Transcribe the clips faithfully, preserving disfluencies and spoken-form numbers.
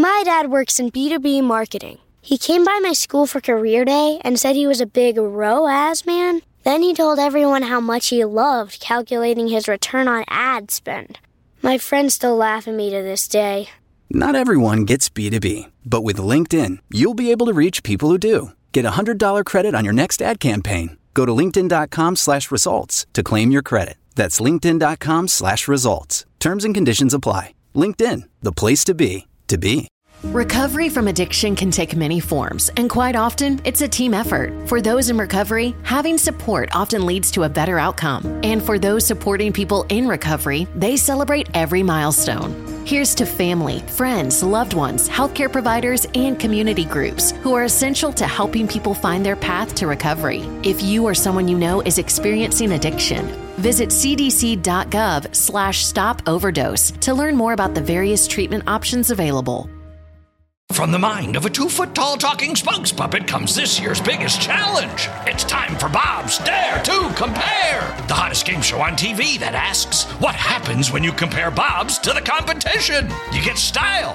My dad works in B two B marketing. He came by my school for career day and said he was a big R O A S man. Then he told everyone how much he loved calculating his return on ad spend. My friends still laugh at me to this day. Not everyone gets B two B, but with LinkedIn, you'll be able to reach people who do. Get a one hundred dollars credit on your next ad campaign. Go to linkedin.com slash results to claim your credit. That's linkedin.com slash results. Terms and conditions apply. LinkedIn, the place to be, to be. Recovery from addiction can take many forms, and quite often, it's a team effort. For those in recovery, having support often leads to a better outcome. And for those supporting people in recovery, they celebrate every milestone. Here's to family, friends, loved ones, healthcare providers, and community groups who are essential to helping people find their path to recovery. If you or someone you know is experiencing addiction, visit cdc.gov slash stop overdose to learn more about the various treatment options available. From the mind of a two-foot-tall talking spokes puppet comes this year's biggest challenge. It's time for Bob's Dare to Compare, the hottest game show on T V that asks, what happens when you compare Bob's to the competition? You get style.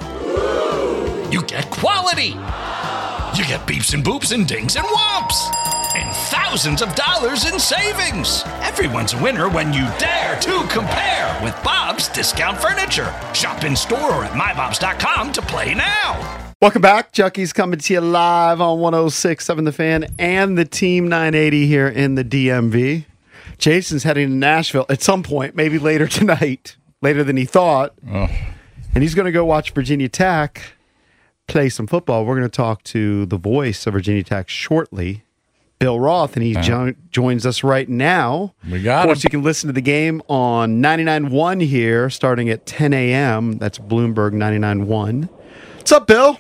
You get quality. You get beeps and boops and dings and whomps. And thousands of dollars in savings. Everyone's a winner when you dare to compare with Bob's Discount Furniture. Shop in store or at my bobs dot com to play now. Welcome back. Chucky's coming to you live on one oh six point seven The Fan and the Team nine eighty here in the D M V. Jason's heading to Nashville at some point, maybe later tonight, later than he thought. Oh. And he's going to go watch Virginia Tech play some football. We're going to talk to the voice of Virginia Tech shortly, Bill Roth, and he uh-huh. jo- joins us right now. We got Of course, him. you can listen to the game on ninety-nine point one here starting at ten a.m. That's Bloomberg ninety-nine point one. What's up, Bill?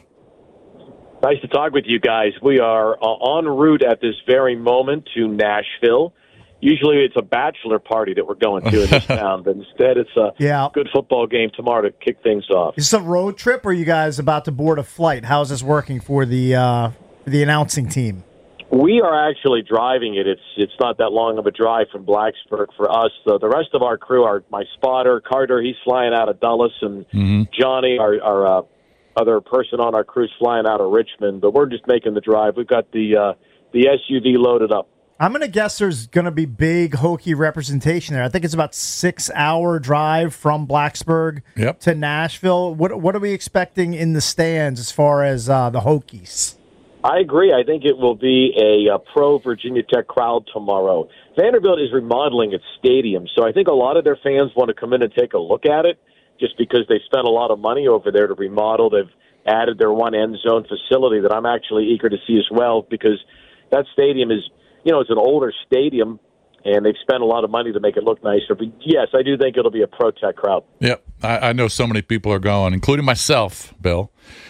Nice to talk with you guys. We are uh, en route at this very moment to Nashville. Usually it's a bachelor party that we're going to in this town, but instead it's a yeah. good football game tomorrow to kick things off. Is this a road trip, or are you guys about to board a flight? How's this working for the uh, for the announcing team? We are actually driving it. It's it's not that long of a drive from Blacksburg for us. So the rest of our crew, our my spotter, Carter, he's flying out of Dulles, and mm-hmm. Johnny, our, our uh, other person on our crew, is flying out of Richmond. But we're just making the drive. We've got the uh, the S U V loaded up. I'm going to guess there's going to be big Hokie representation there. I think it's about six-hour drive from Blacksburg yep. to Nashville. What what are we expecting in the stands as far as uh, the Hokies? I agree. I think it will be a, a pro-Virginia Tech crowd tomorrow. Vanderbilt is remodeling its stadium, so I think a lot of their fans want to come in and take a look at it just because they spent a lot of money over there to remodel. They've added their one end zone facility that I'm actually eager to see as well, because that stadium is, you know, it's an older stadium, and they've spent a lot of money to make it look nicer. But, yes, I do think it'll be a pro-Tech crowd. Yep. I, I know so many people are going, including myself, Bill.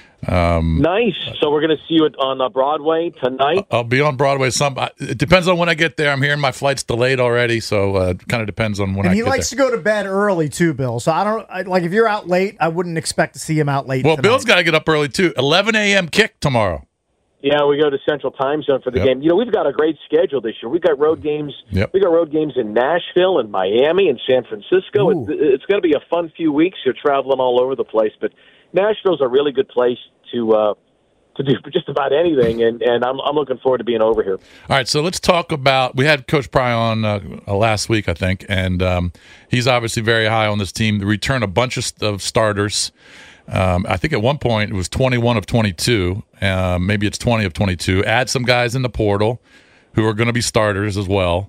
Um, nice. So we're going to see you on uh, Broadway tonight? I'll be on Broadway. Some. It depends on when I get there. I'm hearing my flight's delayed already, so uh, it kind of depends on when and I get there. there. And he likes to go to bed early, too, Bill. So I don't I, like if you're out late, I wouldn't expect to see him out late Well, tonight. Bill's got to get up early, too. eleven a.m. kick tomorrow. Yeah, we go to Central Time Zone for the yep. game. You know, we've got a great schedule this year. We've got road games. Yep. We got road games in Nashville and Miami and San Francisco. It, it's going to be a fun few weeks. You're traveling all over the place, but Nashville's a really good place to uh, to do just about anything, and, and I'm I'm looking forward to being over here. All right, so let's talk about. We had Coach Pry on uh, last week, I think, and um, he's obviously very high on this team. They return a bunch of, of starters. Um, I think at one point it was twenty-one of twenty-two. Uh, maybe it's twenty of twenty-two. Add some guys in the portal who are going to be starters as well.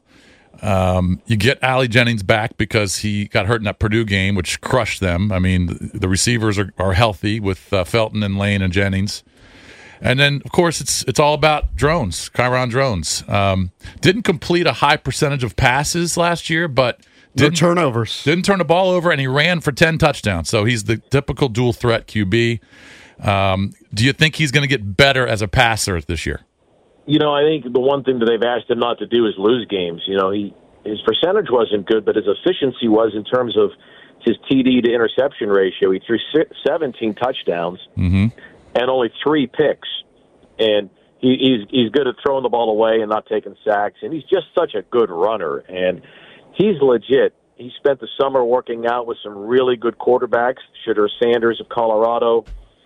Um, you get Allie Jennings back because he got hurt in that Purdue game, which crushed them. I mean, the, the receivers are, are healthy with uh, Felton and Lane and Jennings. And then, of course, it's it's all about Drones, Kyron Drones. Um, didn't complete a high percentage of passes last year, but didn't, no turnovers. Didn't turn the ball over, and he ran for ten touchdowns. So he's the typical dual threat Q B. Um, do you think he's going to get better as a passer this year? You know, I think the one thing that they've asked him not to do is lose games. You know, he his percentage wasn't good, but his efficiency was in terms of his T D to interception ratio. He threw seventeen touchdowns. Mm-hmm. And only three picks, and he, he's he's good at throwing the ball away and not taking sacks, and he's just such a good runner, and he's legit. He spent the summer working out with some really good quarterbacks, Shedeur Sanders of Colorado,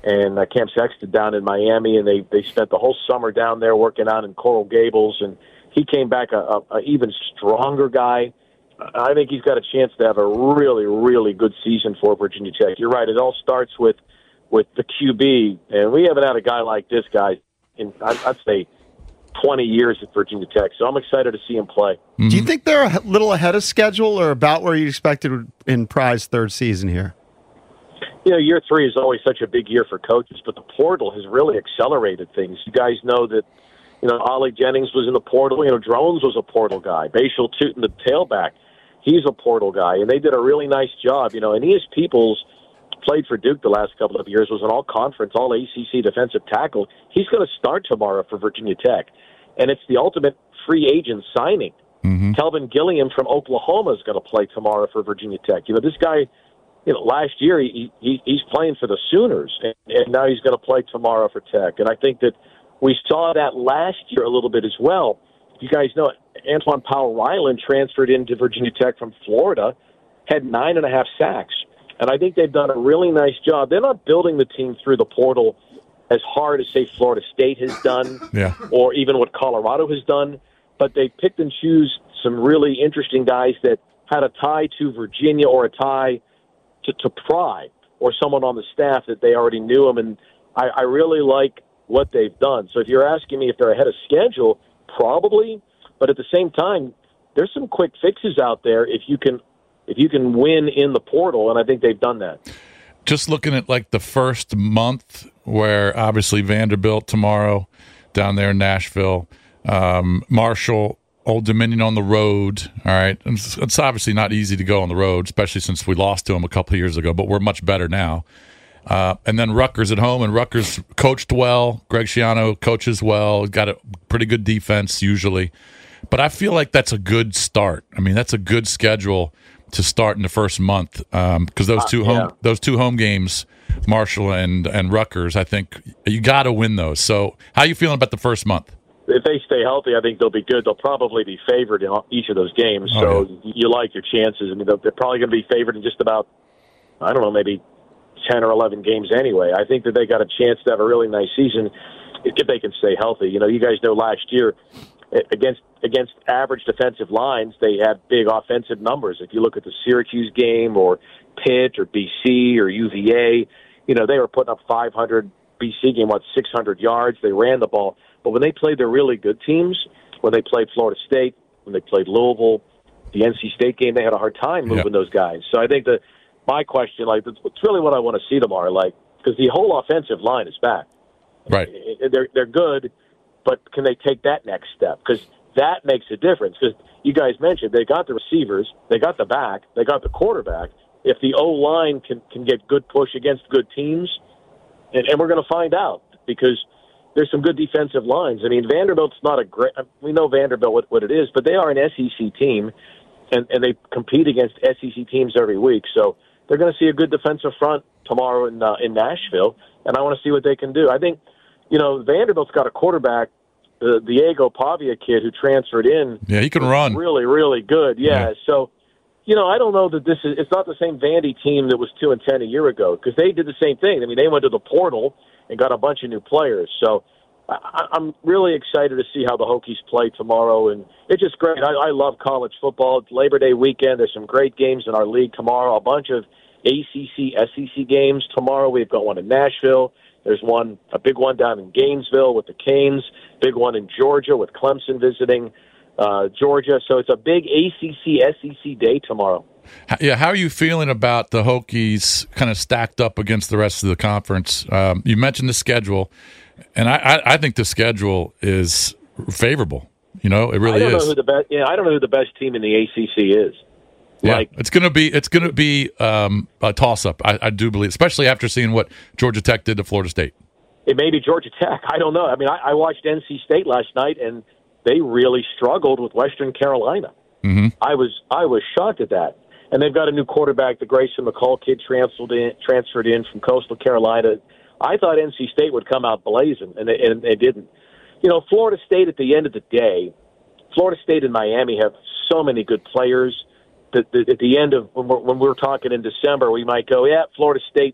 and uh, Cam Sexton down in Miami, and they, they spent the whole summer down there working out in Coral Gables, and he came back a, a, a even stronger guy. I think he's got a chance to have a really, really good season for Virginia Tech. You're right. It all starts with, with the Q B, and we haven't had a guy like this guy in, I'd, I'd say, twenty years at Virginia Tech. So I'm excited to see him play. Mm-hmm. Do you think they're a little ahead of schedule or about where you expected in Pry's third season here? You know, year three is always such a big year for coaches, but the portal has really accelerated things. You guys know that, you know, Ollie Jennings was in the portal. You know, Drones was a portal guy. Bashal Tootin, the tailback, he's a portal guy. And they did a really nice job. You know, Aeneas Peoples played for Duke the last couple of years, was an all-conference, all-A C C defensive tackle. He's going to start tomorrow for Virginia Tech. And it's the ultimate free agent signing. Mm-hmm. Kelvin Gilliam from Oklahoma is going to play tomorrow for Virginia Tech. You know, this guy, you know, last year he, he he's playing for the Sooners, and, and now he's going to play tomorrow for Tech. And I think that we saw that last year a little bit as well. You guys know Antoine Powell-Ryland transferred into Virginia Tech from Florida, had nine and a half sacks. And I think they've done a really nice job. They're not building the team through the portal as hard as, say, Florida State has done, yeah. or even what Colorado has done, but they picked and choose some really interesting guys that had a tie to Virginia or a tie to, to Pry or someone on the staff that they already knew them, and I, I really like what they've done. So if you're asking me if they're ahead of schedule, probably, but at the same time, there's some quick fixes out there if you can if you can win in the portal, and I think they've done that. Just looking at like the first month where obviously Vanderbilt tomorrow down there in Nashville, um, Marshall, Old Dominion on the road. All right. It's, it's obviously not easy to go on the road, especially since we lost to them a couple of years ago, but we're much better now. Uh, and then Rutgers at home, and Rutgers coached well. Greg Schiano coaches well, got a pretty good defense usually. But I feel like that's a good start. I mean, that's a good schedule to start in the first month because um, those two uh, home yeah. those two home games, Marshall and and Rutgers, I think you got to win those. So, how are you feeling about the first month? If they stay healthy, I think they'll be good. They'll probably be favored in each of those games. Oh, so yeah. you like your chances. I mean, they're probably going to be favored in just about, I don't know, maybe ten or eleven games anyway. I think that they got a chance to have a really nice season if they can stay healthy. You know, you guys know last year against against average defensive lines, they had big offensive numbers. If you look at the Syracuse game or Pitt or B C or U V A, you know, they were putting up five hundred. B C game, what, six hundred yards. They ran the ball. But when they played their really good teams, when they played Florida State, when they played Louisville, the N C State game, they had a hard time moving yep. those guys. So I think that my question, like, it's really what I want to see tomorrow, like, because the whole offensive line is back. Right. They're, they're good, but can they take that next step? Because that makes a difference. Because you guys mentioned they got the receivers, they got the back, they got the quarterback. If the O-line can, can get good push against good teams, and, and we're going to find out because there's some good defensive lines. I mean, Vanderbilt's not a great – we know Vanderbilt what, what it is, but they are an S E C team, and, and they compete against S E C teams every week. So they're going to see a good defensive front tomorrow in uh, in Nashville, and I want to see what they can do. I think, you know, Vanderbilt's got a quarterback, the Diego Pavia kid who transferred in. Yeah, he can run. Really, really good. Yeah, yeah. So, you know, I don't know that this is – it's not the same Vandy team that was two and ten a year ago because they did the same thing. I mean, they went to the portal and got a bunch of new players. So I, I'm really excited to see how the Hokies play tomorrow. And it's just great. I, I love college football. It's Labor Day weekend. There's some great games in our league tomorrow, a bunch of A C C, S E C games tomorrow. We've got one in Nashville. There's one, a big one down in Gainesville with the Canes, big one in Georgia with Clemson visiting uh, Georgia. So it's a big A C C, S E C day tomorrow. Yeah, how are you feeling about the Hokies kind of stacked up against the rest of the conference? Um, you mentioned the schedule, and I, I, I think the schedule is favorable. You know, it really I don't is. Know who the best, yeah, I don't know who the best team in the A C C is. Yeah, like, it's gonna be it's gonna be um, a toss up. I, I do believe, especially after seeing what Georgia Tech did to Florida State. It may be Georgia Tech. I don't know. I mean, I, I watched N C State last night, and they really struggled with Western Carolina. Mm-hmm. I was I was shocked at that. And they've got a new quarterback, the Grayson McCall kid, transferred in, transferred in from Coastal Carolina. I thought N C State would come out blazing, and they, and they didn't. You know, Florida State, at the end of the day, Florida State and Miami have so many good players that, that at the end of when we're, when we're talking in December, we might go, yeah, Florida State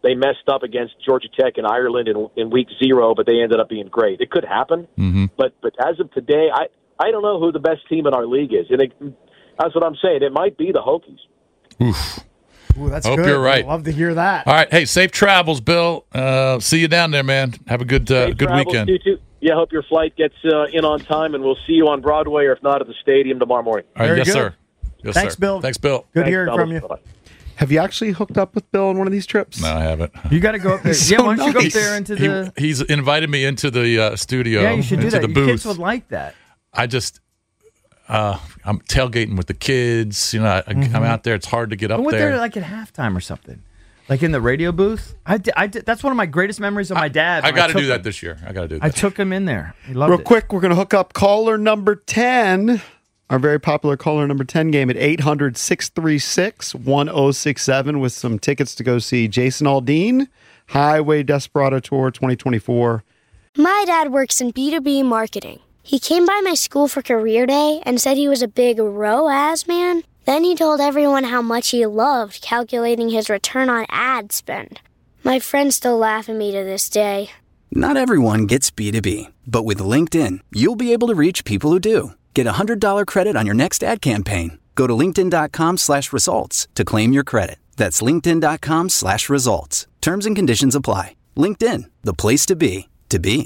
they messed up against Georgia Tech and Ireland in, in week zero, but they ended up being great. It could happen, mm-hmm. but but as of today, I, I don't know who the best team in our league is. And it, that's what I'm saying. It might be the Hokies. Oof. Ooh, that's Hope good. you're right. I'd love to hear that. All right. Hey, safe travels, Bill. Uh, see you down there, man. Have a good uh, Safe good travels, weekend. you too. Yeah, hope your flight gets uh, in on time, and we'll see you on Broadway, or if not, at the stadium tomorrow morning. All right. Very Yes, good. sir. Yes, Thanks, sir. Bill. Thanks, Bill. Good Thanks, hearing fellas. from you. Bye-bye. Have you actually hooked up with Bill on one of these trips? No, I haven't. You got to go up there. He's yeah, so why don't you go up nice. there into He, the? he's invited me into the uh, studio. yeah, you should do into that. the Your booth. kids would like that. I just, uh, I'm tailgating with the kids. You know, I, Mm-hmm. I'm out there. It's hard to get up I went there. there like at halftime or something, like in the radio booth. I did, I did, that's one of my greatest memories of my dad. I when got to took do that him. this year. I got to do that. I took him in there. He loved Real it. quick, we're going to hook up caller number ten, our very popular caller number ten game at eight hundred, six three six, one oh six seven with some tickets to go see Jason Aldean, Highway Desperado Tour twenty twenty-four. My dad works in B two B marketing. He came by my school for career day and said he was a big R O A S man. Then he told everyone how much he loved calculating his return on ad spend. My friends still laugh at me to this day. Not everyone gets B two B, but with LinkedIn, you'll be able to reach people who do. Get a one hundred dollars credit on your next ad campaign. Go to linkedin.com slash results to claim your credit. That's linkedin.com slash results. Terms and conditions apply. LinkedIn, the place to be, to be.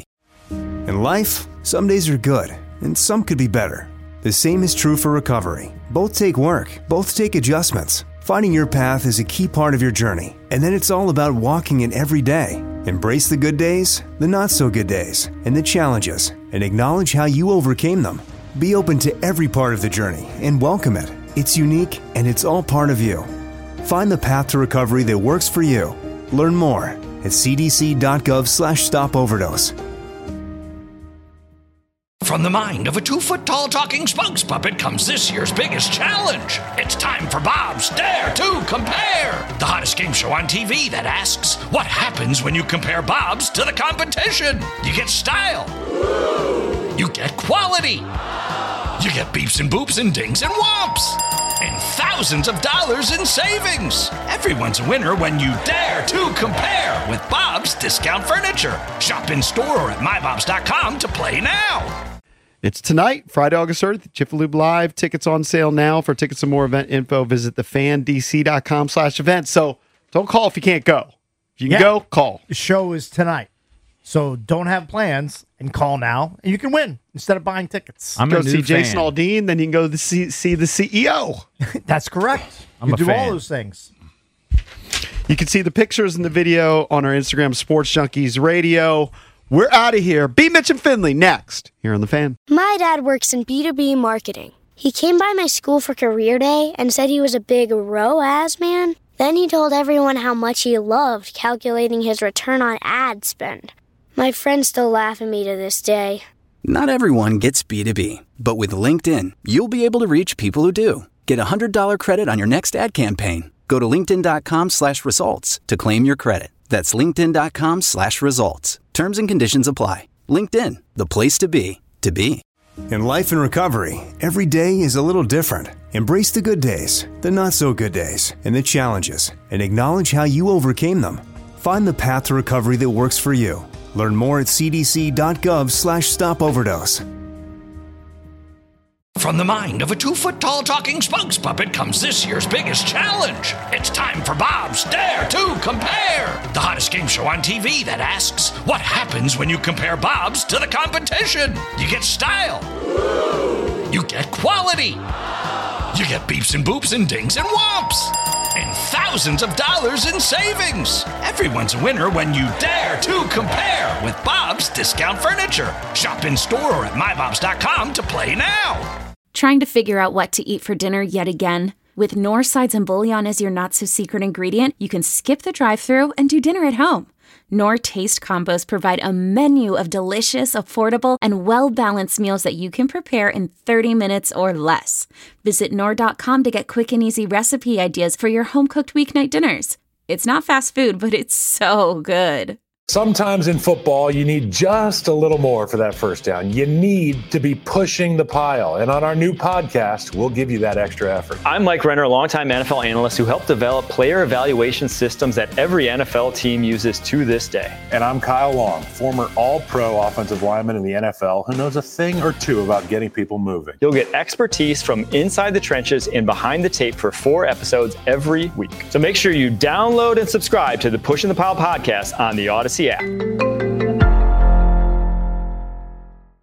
In life, some days are good, and some could be better. The same is true for recovery. Both take work, both take adjustments. Finding your path is a key part of your journey, and then it's all about walking it every day. Embrace the good days, the not-so-good days, and the challenges, and acknowledge how you overcame them. Be open to every part of the journey and welcome it. It's unique, and it's all part of you. Find the path to recovery that works for you. Learn more at cdc.gov slash stop overdose. From the mind of a two-foot-tall talking spokes puppet comes this year's biggest challenge. It's time for Bob's Dare to Compare, the hottest game show on T V that asks, what happens when you compare Bob's to the competition? You get style. You get quality. You get beeps and boops and dings and whomps. And thousands of dollars in savings. Everyone's a winner when you dare to compare with Bob's Discount Furniture. Shop in store or at my bobs dot com to play now. It's tonight, Friday, August third, Jiffy Lube Live. Tickets on sale now. For tickets and more event info, visit the fan d c dot com slash events. So don't call if you can't go. If you can Yeah. go, call. The show is tonight. So don't have plans and call now, and you can win instead of buying tickets. I'm go a new see Jason fan. Aldean, then you can go to see, see the C E O. That's correct. I'm you a do fan. all those things. You can see the pictures and the video on our Instagram, Sports Junkies Radio. We're out of here. B. Mitch and Finley next here on The Fan. My dad works in B two B marketing. He came by my school for career day and said he was a big R O A S man. Then he told everyone how much he loved calculating his return on ad spend. My friends still laugh at me to this day. Not everyone gets B two B, but with LinkedIn, you'll be able to reach people who do. Get a one hundred dollars credit on your next ad campaign. Go to linkedin.com slash results to claim your credit. That's linkedin.com slash results. Terms and conditions apply. LinkedIn, the place to be, to be. In life and recovery, every day is a little different. Embrace the good days, the not-so-good days, and the challenges, and acknowledge how you overcame them. Find the path to recovery that works for you. Learn more at cdc.gov slash stop overdose. From the mind of a two-foot-tall talking spokes puppet comes this year's biggest challenge. It's time for Bob's Dare to Compare, the hottest game show on T V that asks, what happens when you compare Bob's to the competition? You get style. You get quality. You get beeps and boops and dings and whomps. And thousands of dollars in savings. Everyone's a winner when you dare to compare with Bob's Discount Furniture. Shop in store or at my bobs dot com to play now. Trying to figure out what to eat for dinner yet again? With Knorr sides and bouillon as your not-so-secret ingredient, you can skip the drive-thru and do dinner at home. Knorr Taste Combos provide a menu of delicious, affordable, and well-balanced meals that you can prepare in thirty minutes or less. Visit Knorr dot com to get quick and easy recipe ideas for your home-cooked weeknight dinners. It's not fast food, but it's so good. Sometimes in football, you need just a little more for that first down. You need to be pushing the pile. And on our new podcast, we'll give you that extra effort. I'm Mike Renner, a longtime N F L analyst who helped develop player evaluation systems that every N F L team uses to this day. And I'm Kyle Long, former all-pro offensive lineman in the N F L who knows a thing or two about getting people moving. You'll get expertise from inside the trenches and behind the tape for four episodes every week. So make sure you download and subscribe to the Pushing the Pile podcast on the Odyssey app.